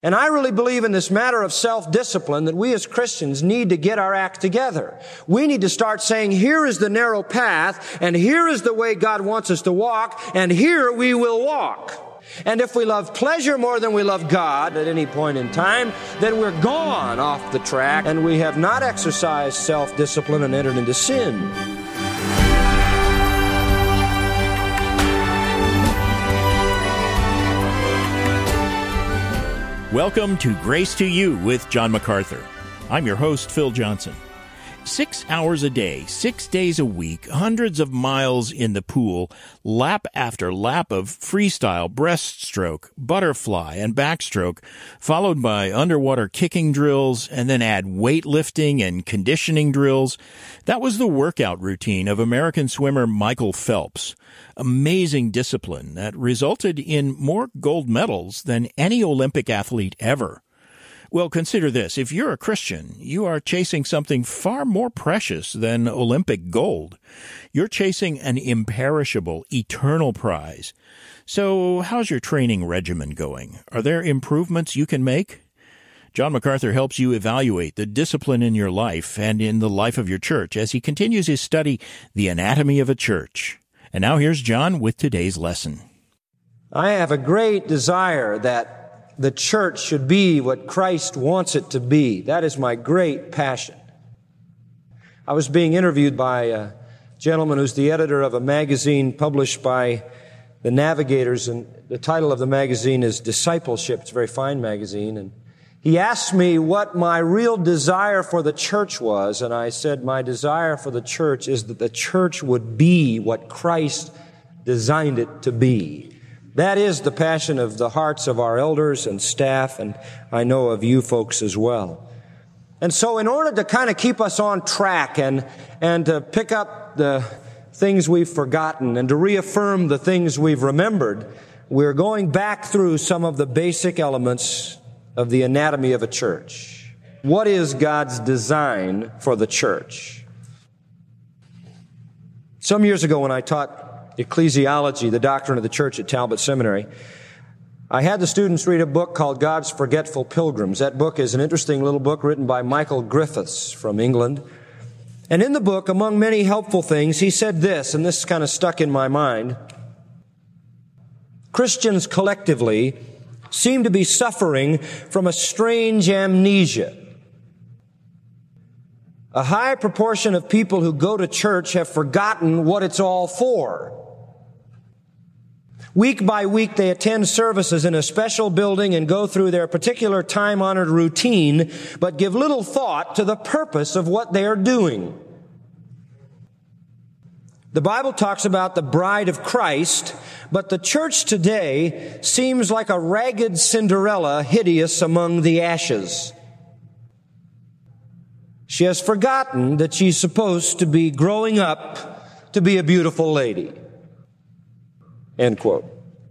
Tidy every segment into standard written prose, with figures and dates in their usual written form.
And I really believe in this matter of self-discipline that we as Christians need to get our act together. We need to start saying, here is the narrow path, and here is the way God wants us to walk, and here we will walk. And if we love pleasure more than we love God at any point in time, then we're gone off the track, and we have not exercised self-discipline and entered into sin. Welcome to Grace to You with John MacArthur. I'm your host, Phil Johnson. 6 hours a day, 6 days a week, hundreds of miles in the pool, lap after lap of freestyle, breaststroke, butterfly, and backstroke, followed by underwater kicking drills, and then add weightlifting and conditioning drills. That was the workout routine of American swimmer Michael Phelps. Amazing discipline that resulted in more gold medals than any Olympic athlete ever. Well, consider this. If you're a Christian, you are chasing something far more precious than Olympic gold. You're chasing an imperishable, eternal prize. So how's your training regimen going? Are there improvements you can make? John MacArthur helps you evaluate the discipline in your life and in the life of your church as he continues his study, The Anatomy of a Church. And now here's John with today's lesson. I have a great desire that the church should be what Christ wants it to be. That is my great passion. I was being interviewed by a gentleman who's the editor of a magazine published by the Navigators, and the title of the magazine is Discipleship. It's a very fine magazine. And he asked me what my real desire for the church was, and I said, my desire for the church is that the church would be what Christ designed it to be. That is the passion of the hearts of our elders and staff, and I know of you folks as well. And so in order to kind of keep us on track and to pick up the things we've forgotten and to reaffirm the things we've remembered, we're going back through some of the basic elements of the anatomy of a church. What is God's design for the church? Some years ago when I taught ecclesiology, the doctrine of the church at Talbot Seminary, I had the students read a book called God's Forgetful Pilgrims. That book is an interesting little book written by Michael Griffiths from England. And in the book, among many helpful things, he said this, and this kind of stuck in my mind. Christians collectively seem to be suffering from a strange amnesia. A high proportion of people who go to church have forgotten what it's all for. Week by week, they attend services in a special building and go through their particular time-honored routine, but give little thought to the purpose of what they are doing. The Bible talks about the bride of Christ, but the church today seems like a ragged Cinderella, hideous among the ashes. She has forgotten that she's supposed to be growing up to be a beautiful lady. End quote.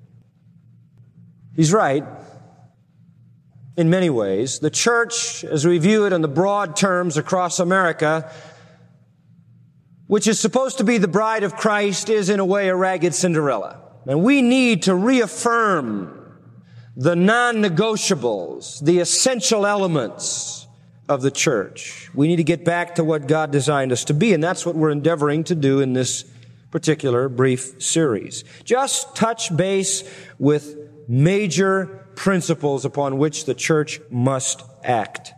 He's right. In many ways, the church, as we view it in the broad terms across America, which is supposed to be the bride of Christ, is in a way a ragged Cinderella. And we need to reaffirm the non-negotiables, the essential elements of the church. We need to get back to what God designed us to be, and that's what we're endeavoring to do in this particular brief series. Just touch base with major principles upon which the church must act.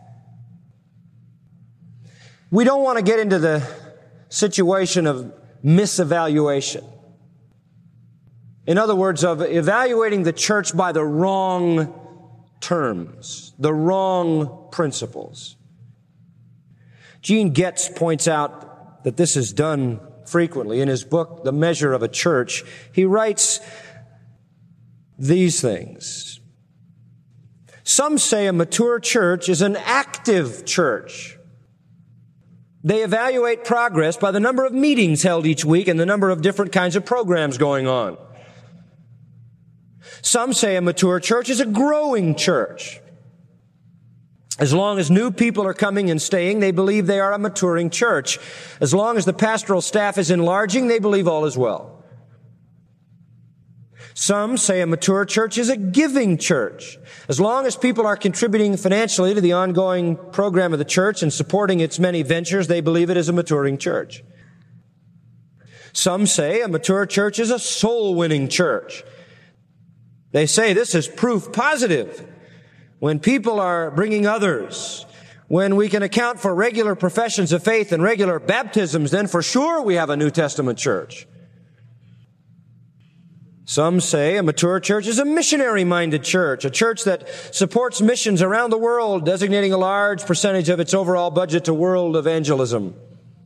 We don't want to get into the situation of misevaluation. In other words, of evaluating the church by the wrong terms, the wrong principles. Gene Getz points out that this is done frequently. In his book, The Measure of a Church, he writes these things. Some say a mature church is an active church. They evaluate progress by the number of meetings held each week and the number of different kinds of programs going on. Some say a mature church is a growing church. As long as new people are coming and staying, they believe they are a maturing church. As long as the pastoral staff is enlarging, they believe all is well. Some say a mature church is a giving church. As long as people are contributing financially to the ongoing program of the church and supporting its many ventures, they believe it is a maturing church. Some say a mature church is a soul-winning church. They say this is proof positive. When people are bringing others, when we can account for regular professions of faith and regular baptisms, then for sure we have a New Testament church. Some say a mature church is a missionary-minded church, a church that supports missions around the world, designating a large percentage of its overall budget to world evangelism.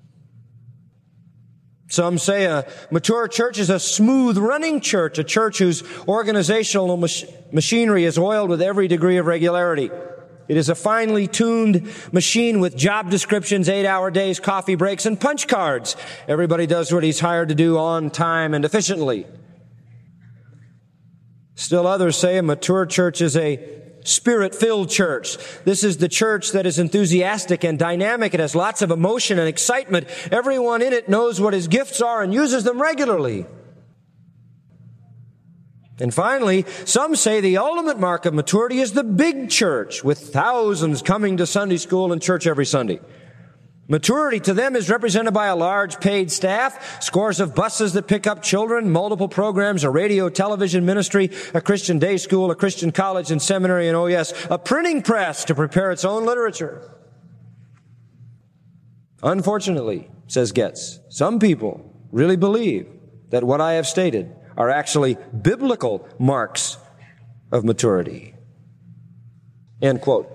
Some say a mature church is a smooth-running church, a church whose organizational machinery is oiled with every degree of regularity. It is a finely tuned machine with job descriptions, 8-hour days, coffee breaks, and punch cards. Everybody does what he's hired to do on time and efficiently. Still others say a mature church is a Spirit-filled church. This is the church that is enthusiastic and dynamic. It has lots of emotion and excitement. Everyone in it knows what his gifts are and uses them regularly. And finally, some say the ultimate mark of maturity is the big church, with thousands coming to Sunday school and church every Sunday. Maturity to them is represented by a large paid staff, scores of buses that pick up children, multiple programs, a radio, television ministry, a Christian day school, a Christian college and seminary, and oh yes, a printing press to prepare its own literature. Unfortunately, says Getz, some people really believe that what I have stated are actually biblical marks of maturity. End quote.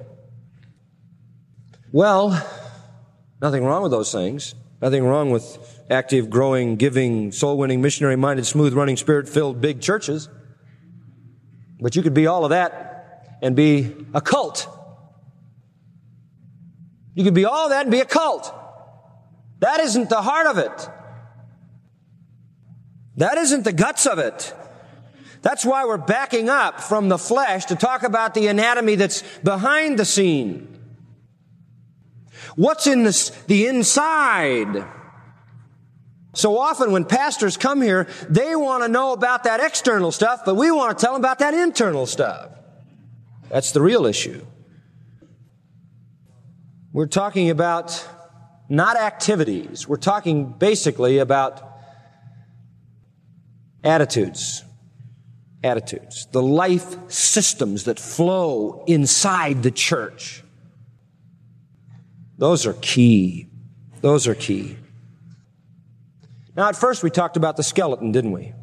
Well, nothing wrong with those things. Nothing wrong with active, growing, giving, soul-winning, missionary-minded, smooth-running, spirit-filled big churches. But you could be all of that and be a cult. You could be all of that and be a cult. That isn't the heart of it. That isn't the guts of it. That's why we're backing up from the flesh to talk about the anatomy that's behind the scene. What's in the inside? So often when pastors come here, they want to know about that external stuff, but we want to tell them about that internal stuff. That's the real issue. We're talking about not activities. We're talking basically about attitudes. Attitudes. The life systems that flow inside the church. Those are key. Those are key. Now, at first we talked about the skeleton, didn't we?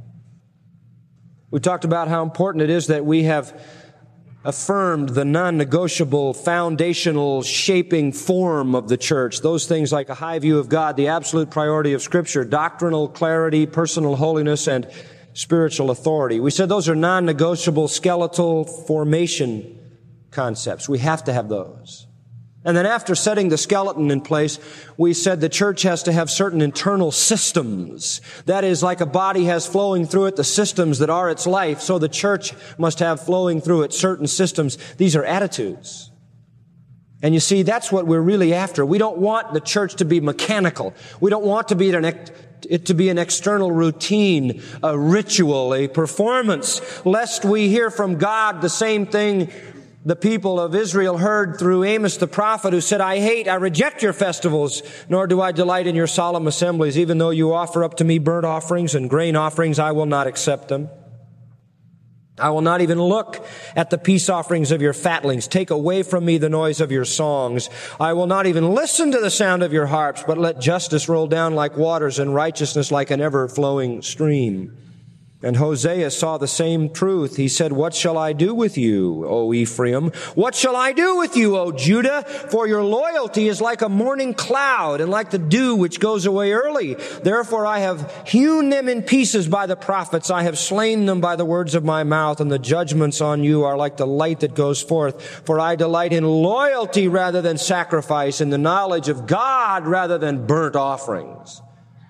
We talked about how important it is that we have affirmed the non-negotiable, foundational, shaping form of the church. Those things like a high view of God, the absolute priority of Scripture, doctrinal clarity, personal holiness, and spiritual authority. We said those are non-negotiable skeletal formation concepts. We have to have those. And then after setting the skeleton in place, we said the church has to have certain internal systems. That is, like a body has flowing through it the systems that are its life, so the church must have flowing through it certain systems. These are attitudes. And you see, that's what we're really after. We don't want the church to be mechanical. We don't want it to be an external routine, a ritual, a performance, lest we hear from God the same thing the people of Israel heard through Amos the prophet, who said, I reject your festivals, nor do I delight in your solemn assemblies. Even though you offer up to me burnt offerings and grain offerings, I will not accept them. I will not even look at the peace offerings of your fatlings. Take away from me the noise of your songs. I will not even listen to the sound of your harps, but let justice roll down like waters and righteousness like an ever-flowing stream. And Hosea saw the same truth. He said, what shall I do with you, O Ephraim? What shall I do with you, O Judah? For your loyalty is like a morning cloud and like the dew which goes away early. Therefore I have hewn them in pieces by the prophets. I have slain them by the words of my mouth, and the judgments on you are like the light that goes forth. For I delight in loyalty rather than sacrifice, in the knowledge of God rather than burnt offerings.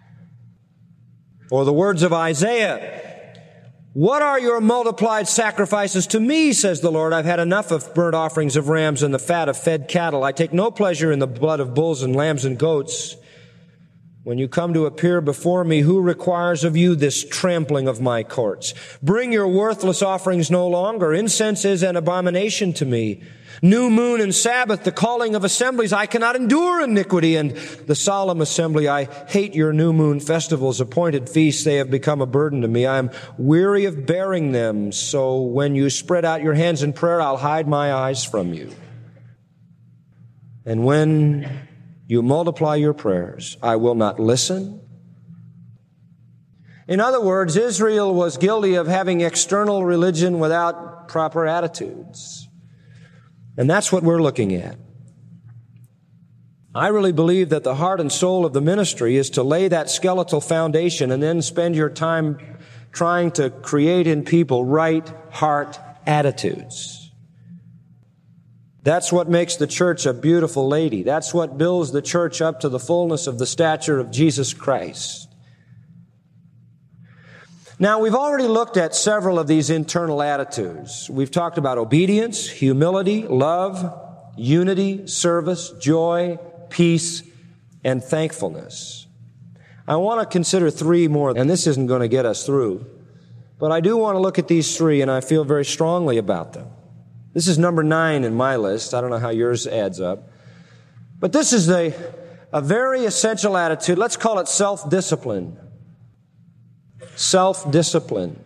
Or the words of Isaiah, what are your multiplied sacrifices to me, says the Lord? I've had enough of burnt offerings of rams and the fat of fed cattle. I take no pleasure in the blood of bulls and lambs and goats. When you come to appear before me, who requires of you this trampling of my courts? Bring your worthless offerings no longer. Incense is an abomination to me. New moon and Sabbath, the calling of assemblies, I cannot endure iniquity. And the solemn assembly, I hate your new moon festivals, appointed feasts, they have become a burden to me. I am weary of bearing them. So when you spread out your hands in prayer, I'll hide my eyes from you. And when you multiply your prayers, I will not listen. In other words, Israel was guilty of having external religion without proper attitudes. And that's what we're looking at. I really believe that the heart and soul of the ministry is to lay that skeletal foundation and then spend your time trying to create in people right heart attitudes. That's what makes the church a beautiful lady. That's what builds the church up to the fullness of the stature of Jesus Christ. Now, we've already looked at several of these internal attitudes. We've talked about obedience, humility, love, unity, service, joy, peace, and thankfulness. I want to consider three more, and this isn't going to get us through. But I do want to look at these three, and I feel very strongly about them. This is number 9 in my list. I don't know how yours adds up. But this is a very essential attitude. Let's call it self-discipline. Self-discipline.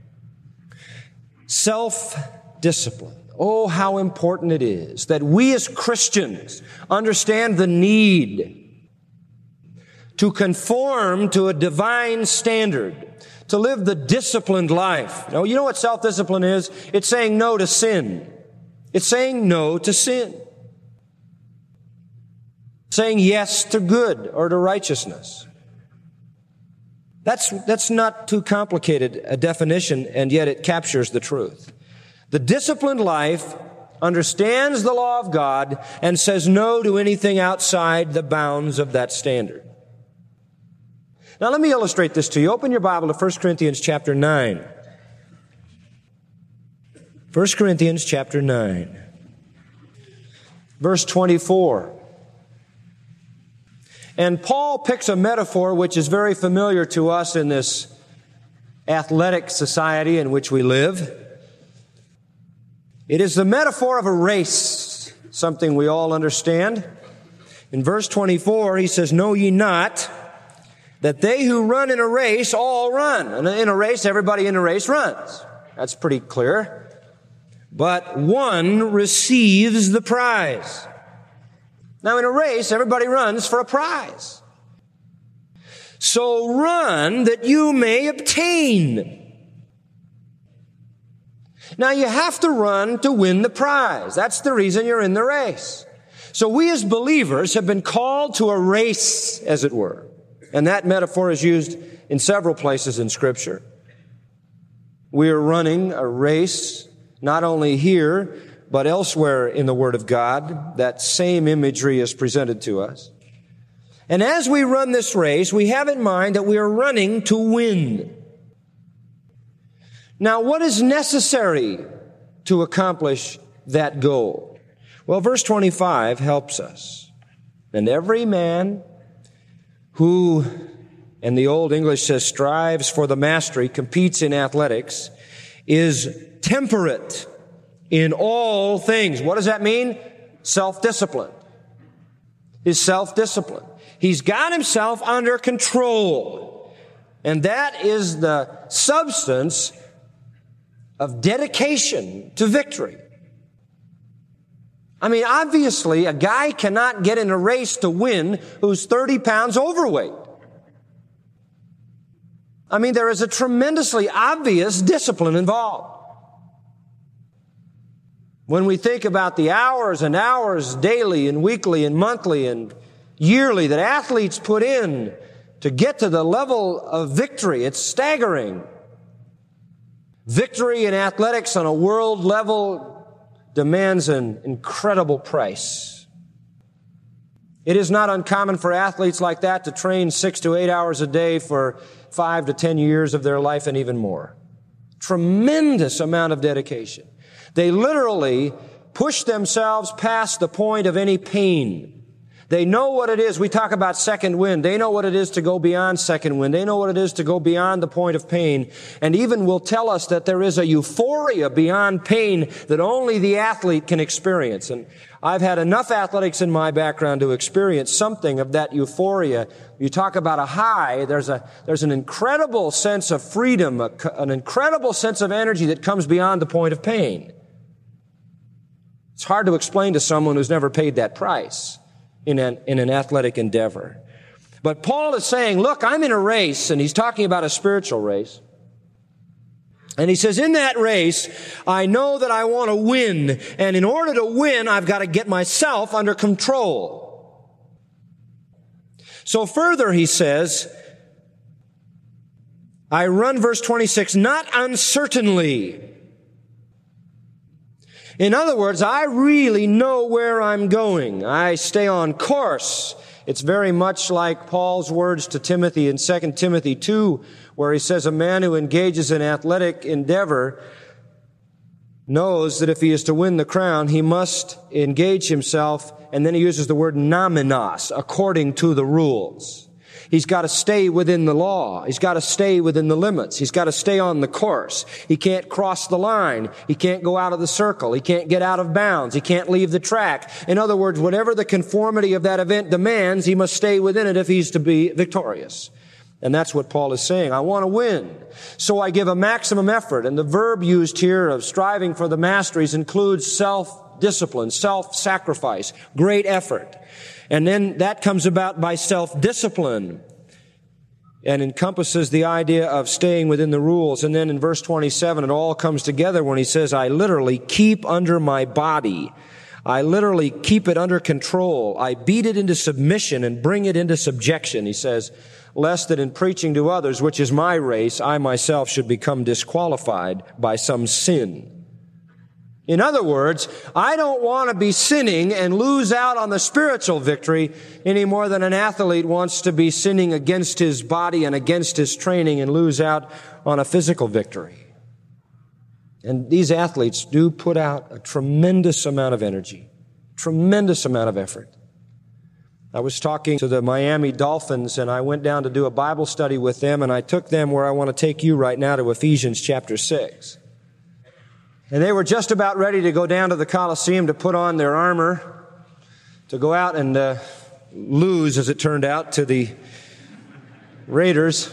Self-discipline. Oh, how important it is that we as Christians understand the need to conform to a divine standard, to live the disciplined life. Now, you know what self-discipline is? It's saying no to sin. It's saying no to sin. Saying yes to good or to righteousness. That's not too complicated a definition, and yet it captures the truth. The disciplined life understands the law of God and says no to anything outside the bounds of that standard. Now let me illustrate this to you. Open your Bible to 1 Corinthians chapter 9. 1 Corinthians chapter 9, verse 24. And Paul picks a metaphor which is very familiar to us in this athletic society in which we live. It is the metaphor of a race, something we all understand. In verse 24, he says, "Know ye not that they who run in a race all run?" And in a race, everybody in a race runs. That's pretty clear. "But one receives the prize." Now, in a race, everybody runs for a prize. "So run that you may obtain." Now, you have to run to win the prize. That's the reason you're in the race. So we as believers have been called to a race, as it were. And that metaphor is used in several places in Scripture. We are running a race, not only here, but elsewhere in the Word of God. That same imagery is presented to us. And as we run this race, we have in mind that we are running to win. Now, what is necessary to accomplish that goal? Well, verse 25 helps us. "And every man who," and the Old English says, "strives for the mastery," competes in athletics, "is temperate in all things." What does that mean? Self-discipline. Is self-discipline. He's got himself under control. And that is the substance of dedication to victory. I mean, obviously, a guy cannot get in a race to win who's 30 pounds overweight. I mean, there is a tremendously obvious discipline involved. When we think about the hours and hours daily and weekly and monthly and yearly that athletes put in to get to the level of victory, it's staggering. Victory in athletics on a world level demands an incredible price. It is not uncommon for athletes like that to train 6 to 8 hours a day for 5 to 10 years of their life and even more. Tremendous amount of dedication. They literally push themselves past the point of any pain. They know what it is. We talk about second wind. They know what it is to go beyond second wind. They know what it is to go beyond the point of pain. And even will tell us that there is a euphoria beyond pain that only the athlete can experience. And I've had enough athletics in my background to experience something of that euphoria. You talk about a high, there's an incredible sense of freedom, an incredible sense of energy that comes beyond the point of pain. It's hard to explain to someone who's never paid that price in an athletic endeavor. But Paul is saying, look, I'm in a race, and he's talking about a spiritual race. And he says, in that race, I know that I want to win. And in order to win, I've got to get myself under control. So further, he says, I run, verse 26, not uncertainly. In other words, I really know where I'm going. I stay on course. It's very much like Paul's words to Timothy in 2 Timothy 2, where he says a man who engages in athletic endeavor knows that if he is to win the crown, he must engage himself, and then he uses the word nomenos, according to the rules. He's got to stay within the law. He's got to stay within the limits. He's got to stay on the course. He can't cross the line. He can't go out of the circle. He can't get out of bounds. He can't leave the track. In other words, whatever the conformity of that event demands, he must stay within it if he's to be victorious. And that's what Paul is saying. I want to win. So I give a maximum effort. And the verb used here of striving for the masteries includes self-discipline, self-sacrifice, great effort. And then that comes about by self-discipline and encompasses the idea of staying within the rules. And then in verse 27, it all comes together when he says, I literally keep under my body. I literally keep it under control. I beat it into submission and bring it into subjection. He says, lest that in preaching to others, which is my race, I myself should become disqualified by some sin. In other words, I don't want to be sinning and lose out on the spiritual victory any more than an athlete wants to be sinning against his body and against his training and lose out on a physical victory. And these athletes do put out a tremendous amount of energy, tremendous amount of effort. I was talking to the Miami Dolphins, and I went down to do a Bible study with them, and I took them where I want to take you right now to Ephesians chapter 6. And they were just about ready to go down to the Coliseum to put on their armor, to go out and lose, as it turned out, to the Raiders.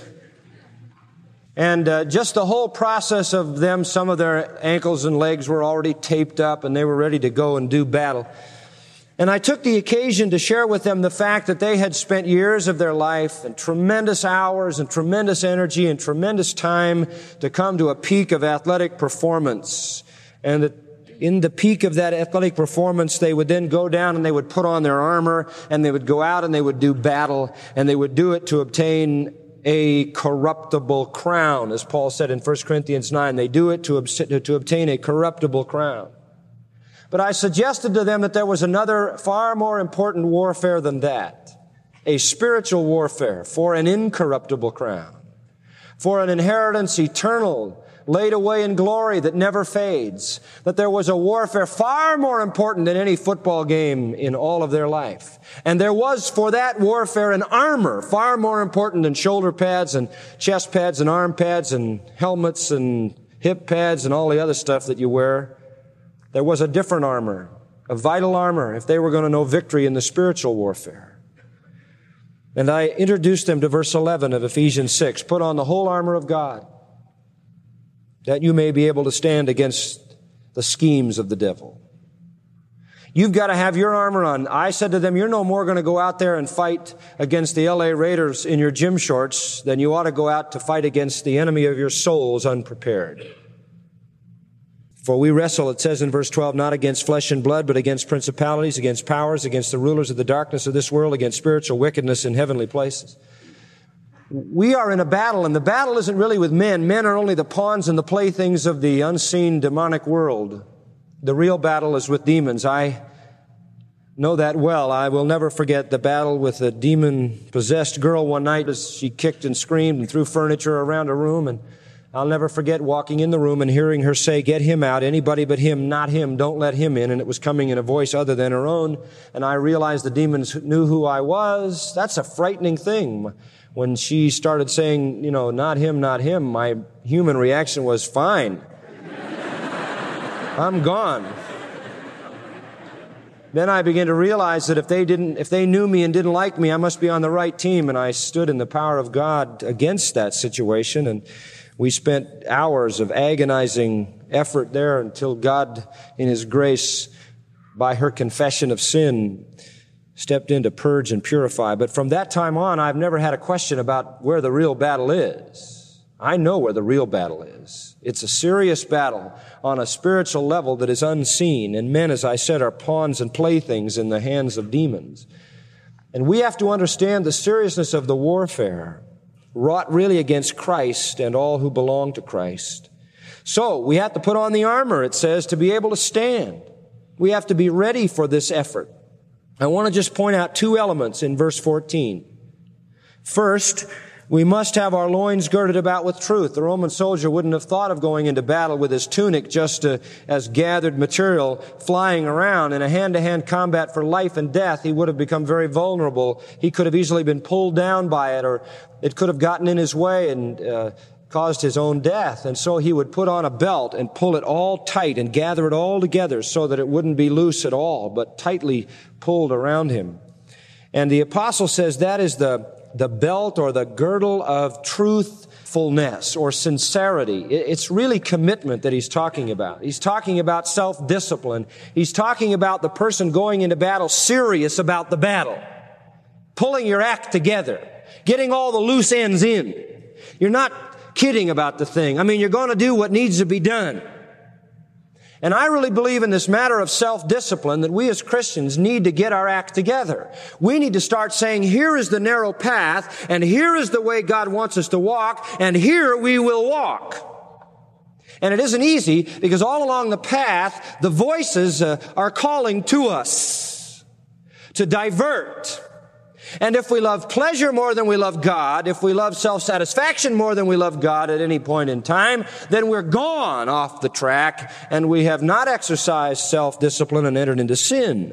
And just the whole process of them, some of their ankles and legs were already taped up, and they were ready to go and do battle. And I took the occasion to share with them the fact that they had spent years of their life and tremendous hours and tremendous energy and tremendous time to come to a peak of athletic performance. And that in the peak of that athletic performance, they would then go down and they would put on their armor and they would go out and they would do battle, and they would do it to obtain a corruptible crown. As Paul said in 1 Corinthians 9, they do it to obtain a corruptible crown. But I suggested to them that there was another far more important warfare than that. A spiritual warfare for an incorruptible crown. For an inheritance eternal, laid away in glory that never fades. That there was a warfare far more important than any football game in all of their life. And there was for that warfare an armor far more important than shoulder pads and chest pads and arm pads and helmets and hip pads and all the other stuff that you wear. There was a different armor, a vital armor, if they were going to know victory in the spiritual warfare. And I introduced them to verse 11 of Ephesians 6. Put on the whole armor of God, that you may be able to stand against the schemes of the devil. You've got to have your armor on. I said to them, you're no more going to go out there and fight against the LA Raiders in your gym shorts than you ought to go out to fight against the enemy of your souls unprepared. For we wrestle, it says in verse 12, not against flesh and blood, but against principalities, against powers, against the rulers of the darkness of this world, against spiritual wickedness in heavenly places. We are in a battle, and the battle isn't really with men. Men are only the pawns and the playthings of the unseen demonic world. The real battle is with demons. I know that well. I will never forget the battle with a demon-possessed girl one night as she kicked and screamed and threw furniture around a room, and I'll never forget walking in the room and hearing her say, "Get him out, anybody but him, not him, don't let him in." And it was coming in a voice other than her own. And I realized the demons knew who I was. That's a frightening thing. When she started saying, not him, my human reaction was, fine. I'm gone. Then I began to realize that if they knew me and didn't like me, I must be on the right team. And I stood in the power of God against that situation. And we spent hours of agonizing effort there until God, in His grace, by her confession of sin, stepped in to purge and purify. But from that time on, I've never had a question about where the real battle is. I know where the real battle is. It's a serious battle on a spiritual level that is unseen. And men, as I said, are pawns and playthings in the hands of demons. And we have to understand the seriousness of the warfare wrought really against Christ and all who belong to Christ. So we have to put on the armor, it says, to be able to stand. We have to be ready for this effort. I want to just point out two elements in verse 14. First, we must have our loins girded about with truth. The Roman soldier wouldn't have thought of going into battle with his tunic just as gathered material flying around. In a hand-to-hand combat for life and death, he would have become very vulnerable. He could have easily been pulled down by it, or it could have gotten in his way and caused his own death. And so he would put on a belt and pull it all tight and gather it all together so that it wouldn't be loose at all, but tightly pulled around him. And the apostle says that is the belt or the girdle of truthfulness or sincerity. It's really commitment that he's talking about. He's talking about self-discipline. He's talking about the person going into battle serious about the battle, pulling your act together, getting all the loose ends in. You're not kidding about the thing. You're going to do what needs to be done. And I really believe in this matter of self-discipline that we as Christians need to get our act together. We need to start saying, here is the narrow path, and here is the way God wants us to walk, and here we will walk. And it isn't easy because all along the path, the voices are calling to us to divert. And if we love pleasure more than we love God, if we love self-satisfaction more than we love God at any point in time, then we're gone off the track and we have not exercised self-discipline and entered into sin.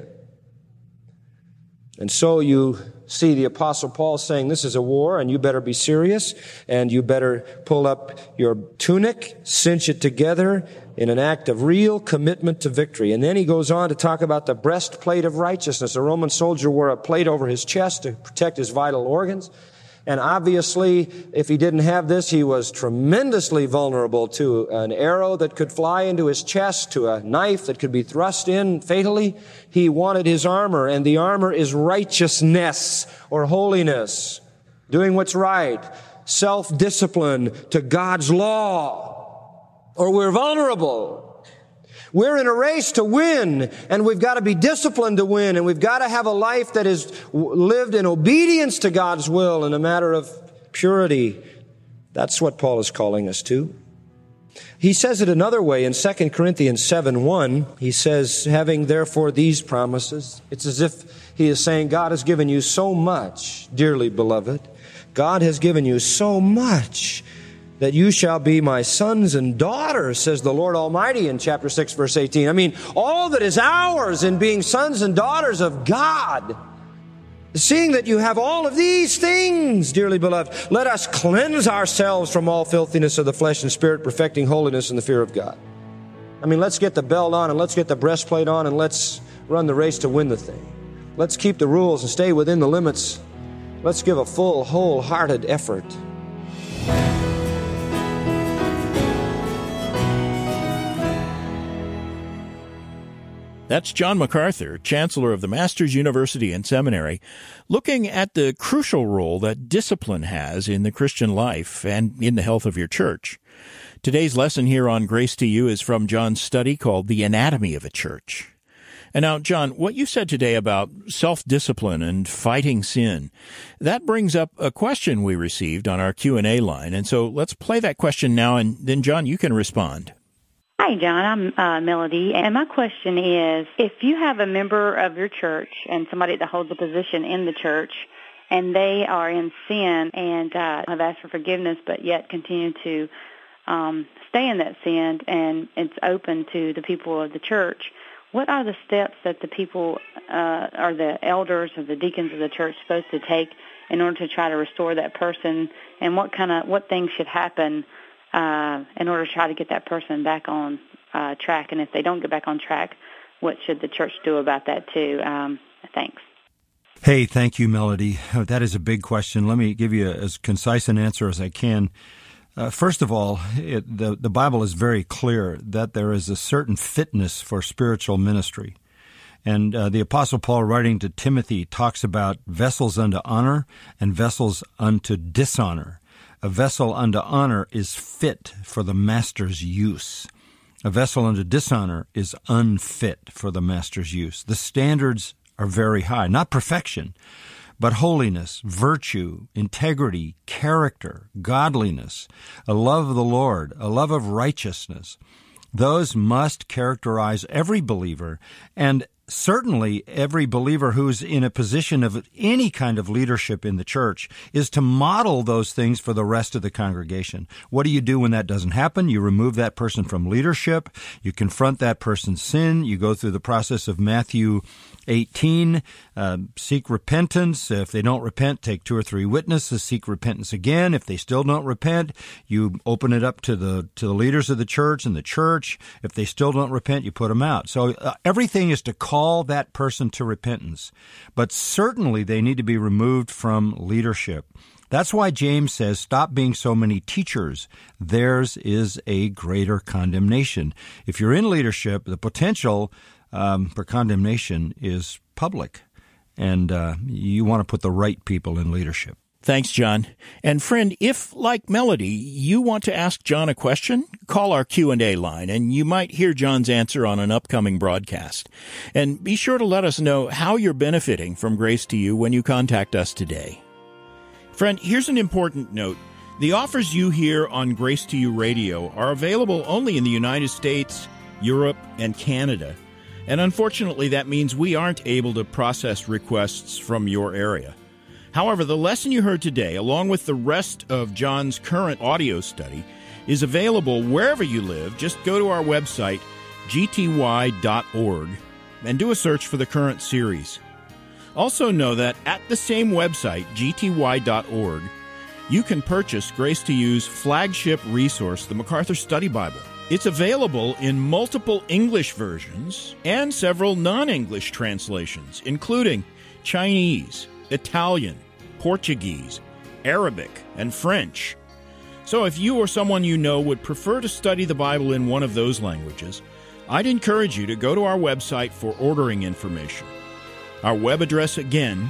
And so you see the Apostle Paul saying this is a war and you better be serious and you better pull up your tunic, cinch it together in an act of real commitment to victory. And then he goes on to talk about the breastplate of righteousness. A Roman soldier wore a plate over his chest to protect his vital organs. And obviously, if he didn't have this, he was tremendously vulnerable to an arrow that could fly into his chest, to a knife that could be thrust in fatally. He wanted his armor, and the armor is righteousness or holiness, doing what's right, self-discipline to God's law. Or we're vulnerable. We're in a race to win, and we've got to be disciplined to win, and we've got to have a life that is lived in obedience to God's will in a matter of purity. That's what Paul is calling us to. He says it another way in 2 Corinthians 7:1. He says, having therefore these promises, it's as if he is saying, God has given you so much, dearly beloved. God has given you so much that you shall be my sons and daughters, says the Lord Almighty in chapter 6, verse 18. All that is ours in being sons and daughters of God. Seeing that you have all of these things, dearly beloved, let us cleanse ourselves from all filthiness of the flesh and spirit, perfecting holiness in the fear of God. Let's get the belt on and let's get the breastplate on and let's run the race to win the thing. Let's keep the rules and stay within the limits. Let's give a full, wholehearted effort. That's John MacArthur, Chancellor of the Masters University and Seminary, looking at the crucial role that discipline has in the Christian life and in the health of your church. Today's lesson here on Grace to You is from John's study called The Anatomy of a Church. And now, John, what you said today about self-discipline and fighting sin, that brings up a question we received on our Q&A line. And so let's play that question now, and then, John, you can respond. Hi, John. I'm Melody, and my question is, if you have a member of your church and somebody that holds a position in the church, and they are in sin and have asked for forgiveness, but yet continue to stay in that sin and it's open to the people of the church, what are the steps that the people or the elders or the deacons of the church supposed to take in order to try to restore that person, and what things should happen in order to try to get that person back on track? And if they don't get back on track, what should the church do about that too? Thanks. Hey, thank you, Melody. That is a big question. Let me give you as concise an answer as I can. First of all, the Bible is very clear that there is a certain fitness for spiritual ministry. And the Apostle Paul, writing to Timothy, talks about vessels unto honor and vessels unto dishonor. A vessel unto honor is fit for the master's use. A vessel unto dishonor is unfit for the master's use. The standards are very high, not perfection, but holiness, virtue, integrity, character, godliness, a love of the Lord, a love of righteousness. Those must characterize every believer, and certainly every believer who's in a position of any kind of leadership in the church is to model those things for the rest of the congregation. What do you do when that doesn't happen? You remove that person from leadership. You confront that person's sin. You go through the process of Matthew 18, seek repentance. If they don't repent, take 2 or 3 witnesses, seek repentance again. If they still don't repent, you open it up to the leaders of the church and the church. If they still don't repent, you put them out. So everything is to call that person to repentance. But certainly they need to be removed from leadership. That's why James says, stop being so many teachers. Theirs is a greater condemnation. If you're in leadership, the potential for condemnation is public, and you want to put the right people in leadership. Thanks, John. And friend, if, like Melody, you want to ask John a question, call our Q&A line, and you might hear John's answer on an upcoming broadcast. And be sure to let us know how you're benefiting from Grace to You when you contact us today. Friend, here's an important note. The offers you hear on Grace to You Radio are available only in the United States, Europe, and Canada. And unfortunately, that means we aren't able to process requests from your area. However, the lesson you heard today, along with the rest of John's current audio study, is available wherever you live. Just go to our website, gty.org, and do a search for the current series. Also know that at the same website, gty.org, you can purchase Grace to You's flagship resource, the MacArthur Study Bible. It's available in multiple English versions and several non-English translations, including Chinese, Italian, Portuguese, Arabic, and French. So if you or someone you know would prefer to study the Bible in one of those languages, I'd encourage you to go to our website for ordering information. Our web address again,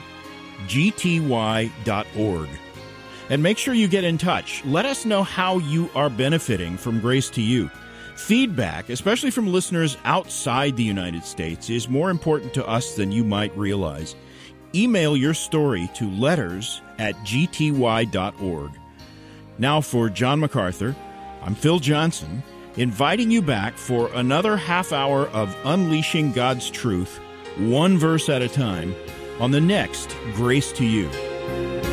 gty.org. And make sure you get in touch. Let us know how you are benefiting from Grace to You. Feedback, especially from listeners outside the United States, is more important to us than you might realize. Email your story to letters@gty.org. Now for John MacArthur, I'm Phil Johnson, inviting you back for another half hour of unleashing God's truth, one verse at a time, on the next Grace to You.